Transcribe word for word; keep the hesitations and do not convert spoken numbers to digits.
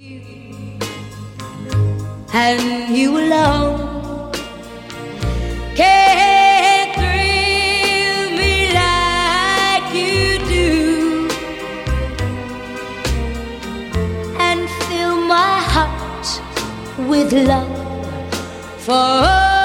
And you alone can thrill me like you do, and fill my heart with love for